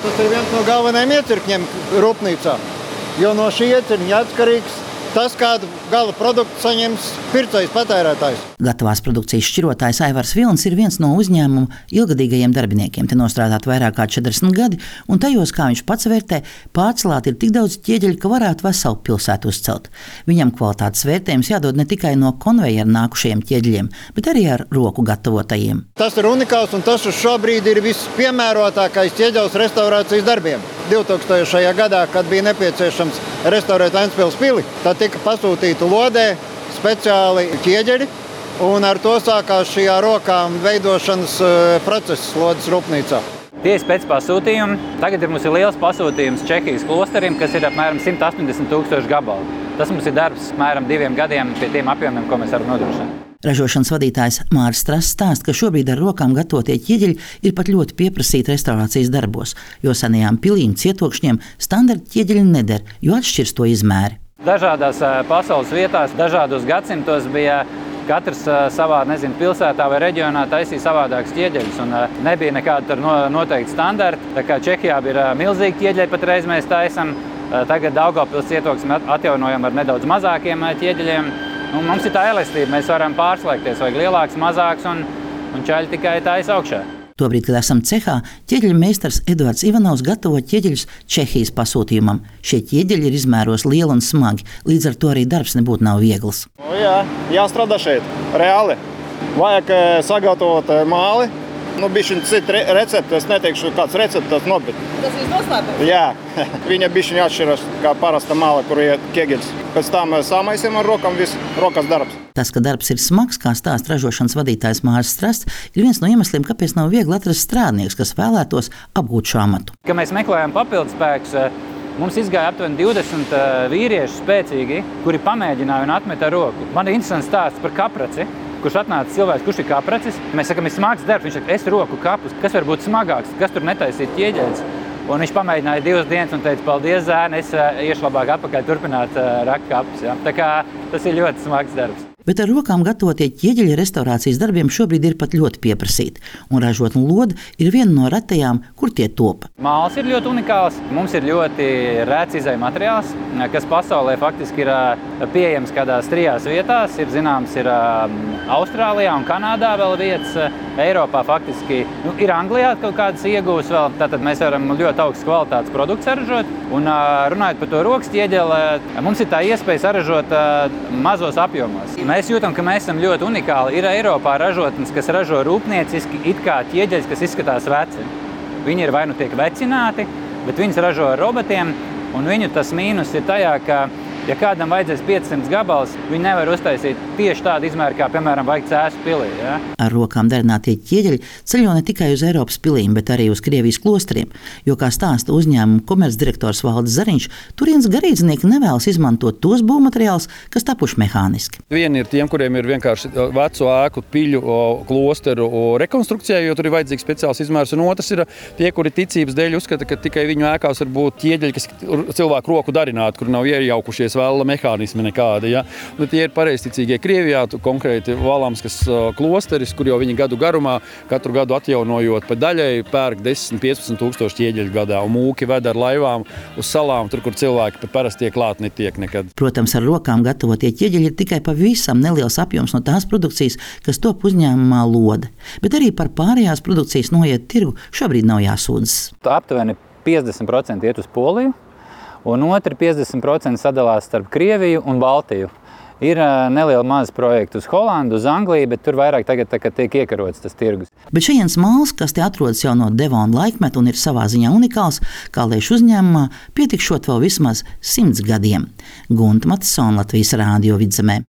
Tas ir viens no galvenajiem iecirkņiem rūpnīcā, jo no šī iecirkņa atkarīgs tas, kādu gala produktu saņems pircējs, patērētājs. Gatavās produkcijas šķirotājs Aivars Vilns ir viens no uzņēmuma ilgadīgajiem darbiniekiem. Te nostrādāt vairāk kā 40 gadi, un tajos, kā viņš pats vērtē, pārcelāt ir tik daudz ķieģeļu, ka varētu veselu pilsētu uzcelt. Viņam kvalitātes vērtējums jādod ne tikai no konveijera nākušajiem ķieģeļiem, bet arī ar roku gatavotajiem. Tas ir unikāls, un tas uz šobrīd ir vispiemērotākais ķieģeļu restaurācijas darbiem. 2000. gadā, kad bija nepieciešams restaurēt Ventspils pili, tad tika pasūtīta lodē speciāli ķieģeļi, un ar to sākās šī rokām veidošanas process lodes rūpnīcā. Tieši pēc pasūtījuma tagad mums ir liels pasūtījums Čehijas klosteriem, kas ir apmēram 180,000 gabalu. Tas mums ir darbs apmēram 2 gadiem pie tiem apjomiem, ko mēs varam nodrošināt. Ražošanas vadītājs Māris Strass stāsta, ka šobrīd ar rokām gatavotie ķieģeļi ir pat ļoti pieprasīti restaurācijas darbos, jo senajām pilīm, cietokšņiem standarta ķieģeļi neder, jo atšķirs to izmēri. Dažādās pasaules vietās, dažādos gadsimtos bija katrs savā pilsētā vai reģionā taisīja savādākus ķieģeļus, un nebija nekāda noteikta standarta. Tā kā Čehijā ir milzīgi ķieģeļi, patreiz mēs taisam, tagad Daugavpils cietoksmi atjaunojam ar nedaudz mazākiem ķieģeļiem. Mums ir tā elastība, mēs varam pārslēgties, vajag lielāks, mazāks, un čaļi tikai taisa augšā. Tobrīd, kad esam cehā, ķieģeļu meistars Eduards Ivanovs gatavo ķieģeļus Čehijas pasūtījumam. Šie ķieģeļi ir izmēros lieli un smagi, līdz ar to arī darbs nebūtu nav viegls. Jā, jāstrādā šeit, reāli. Vajag sagatavot māli. Bišķiņ cita recepte, es neteikšu, kāds recepte tas nobit. Tas viss noslēpums? Jā, viņa bišķiņ atšķiras kā parasta māla, kur ir ķieģeļs. Pēc tam samaisim ar rokam, viss rokas darbs. Tas, ka darbs ir smags, kā stāsta ražošanas vadītājs Māris Strass, ir viens no iemesliem, kāpēc nav viegli atrast strādnieks, kas vēlētos apgūt šo amatu. Kad mēs meklējām papildspēkus, mums izgāja aptuveni 20 vīrieši spēcīgi, kuri pamēģināja un atmeta ar roku. Man ir interesants stāsts par kapraci. Kurš atnāca cilvēks, kurš ir kapracis. Mēs sakām, ir smags darbs. Viņš saka, es roku kapus. Kas var būt smagāks? Kas tur netaisīt ķieģeļus? Un viņš pamēģināja 2 dienas un teica, paldies, zēni, es iešu labāk atpakaļ turpināt rakt kapus. Ja? Tā kā tas ir ļoti smags darbs. Bet ar rokām gatavotie ķieģeļi restaurācijas darbiem šobrīd ir pat ļoti pieprasīti. Un ražotne lode ir viena no retajām, kur tie topa. Māls ir ļoti unikāls. Mums ir ļoti rēts izēja materiāls, kas pasaulē faktiski ir pieejams kādās 3 vietās. Ir zināms, ir Austrālijā un Kanādā vēl vietas. Eiropā faktiski ir Anglijā kaut kādas iegūs vēl. Tātad mēs varam ļoti augstas kvalitātes produktus saražot. Un runājot par to rokas ķieģeli, mums ir tā iespēja saražot mazos apjomos. Mēs jūtam, ka mēs esam ļoti unikāli. Ir Eiropā ražotnes, kas ražo rūpnieciski it kā ķieģeļus, kas izskatās veci. Viņi ir vai nu tiek vecināti, bet viņus ražo ar robotiem, un viņu tas mīnus ir tajā, ka ja kādam vajadzēs 500 gabalus, viņi nevar uztaisīt tieši tādu izmēru, kā, piemēram, vajag Cēsu pilī. Ja? Ar rokām darinātie ķieģeļi ceļo ne tikai uz Eiropas pilīm, bet arī uz Krievijas klosteriem, jo, kā stāsta uzņēmuma komercdirektors Valdis Zariņš, turienes garīdznieki nevēlas izmantot tos būvmateriālus, kas tapuši mehāniski. Vieni ir tiem, kuriem ir vienkārši veco ēku, piļu, klosteru rekonstrukcijai, jo tur ir vajadzīgs speciāls izmērs, un otrs ir tie, kuri ticības dēļ uzskata, ka tikai viņu ēkās var būt ķieģeļi, kas cilvēku roku darināti, kur nav iejaukušies vēl mehānismi nekādi. Ja? Un tie ir pareizticīgie Krievijā, konkrēti Valamskas klosteris, kur jau viņi gadu garumā, katru gadu atjaunojot pa daļai, pērk 10-15 tūkstoši ķieģeļu gadā, un mūki ved ar laivām uz salām, tur, kur cilvēki pat parasti tie klāt netiek nekad. Protams, ar rokām gatavotie ķieģeļi ir tikai pavisam neliels apjoms no tās produkcijas, kas top uzņēmumā Lode. Bet arī par pārējās produkcijas noiet tirgu šobrīd nav jāsūdzas. Aptuveni 50% iet uz Poliju, un otri 50% sadalās starp Krieviju un Baltiju. Ir neliela maza projekta uz Holandu, uz Angliju, bet tur vairāk tagad tiek iekarots tas tirgus. Bet šajienas māls, kas te atrodas jau no Devona laikmeta un ir savā ziņā unikāls, kā liež uzņēmumā, pietikšot vēl vismaz 100 gadiem. Gunta Matisona, Latvijas Rādio Vidzemē.